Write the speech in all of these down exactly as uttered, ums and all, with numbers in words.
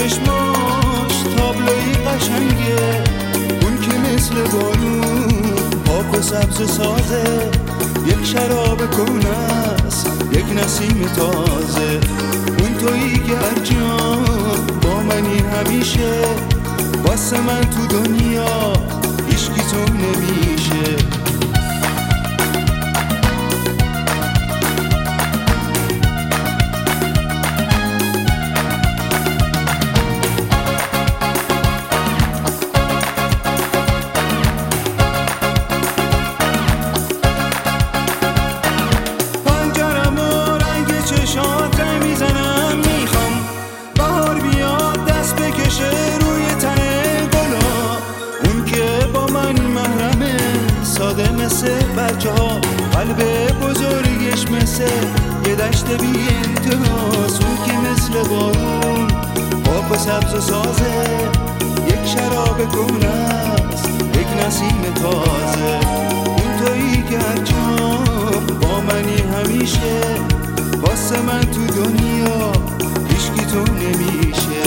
چشماش تابلوی قشنگه، اون که مثل بارون پاک و سبز و سازه، یک شراب کهنه‌ست یک نسیم تازه. اون تویی که هر جان با منی همیشه، واسه من تو دنیا هیچکی تو نمیشه. مثل بچه ها قلب بزرگش مثل یه دشت بی انتهاست، اون که مثل بارون پاک و سبز و سازه، یک شراب کهنه‌ست یک نسیم تازه. اون تویی که هر جام با منی همیشه، واسه من تو دنیا هیچکی تو نمیشه.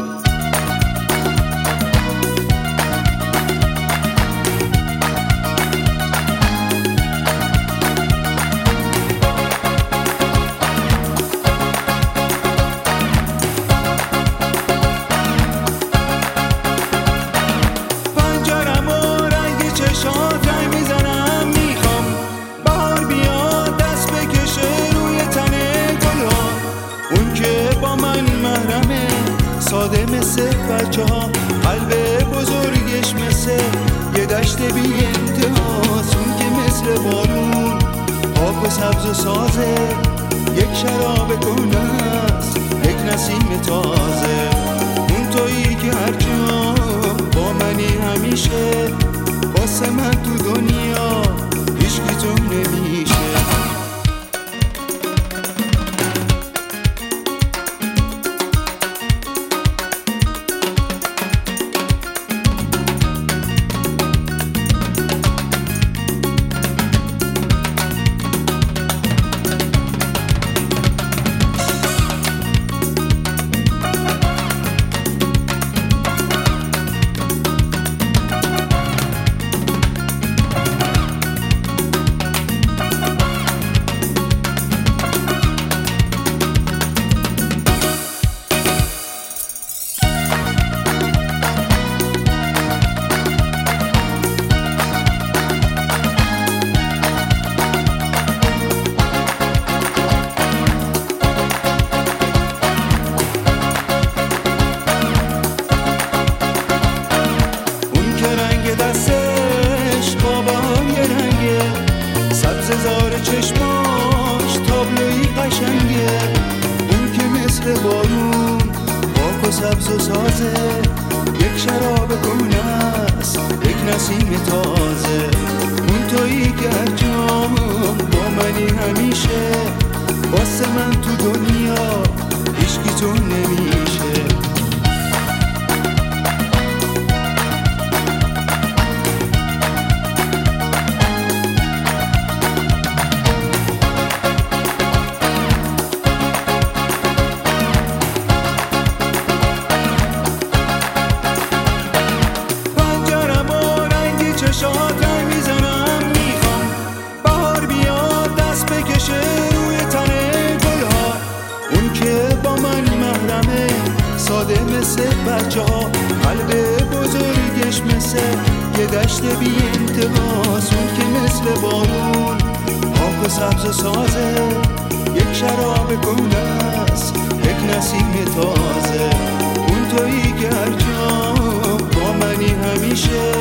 ساده مثل بچه ها قلب بزرگش مثل یه دشت بی انتهاست، اون که مثل بارون پاک و سبز و سازه، یک شراب کهنه‌ست یک نسیم تازه. اون تویی که هر جا با منی همیشه، واسه من تو دنیا هیچکی تو نمیشه. چشماش تابلوی قشنگه، اون که مثل بارون پاک و سبز و سازه، یک شراب کهنه‌ست یک نسیم تازه. اون تویی که هر جام با منی همیشه، واسه من تو دنیا هیچکی تو نمیشه. چشات رنگ میزنم، میخوام بهار بیاد دست بکشه روی تن گلها، اون که با من محرمه ساده مثل بچه ها قلب بزرگش مثل یه دشت بی انتهاست، اون که مثل بارون پاک و سبز و سازه، یک شراب کهنه‌ست یک نسیم تازه. اون تویی که هر جا با منی همیشه،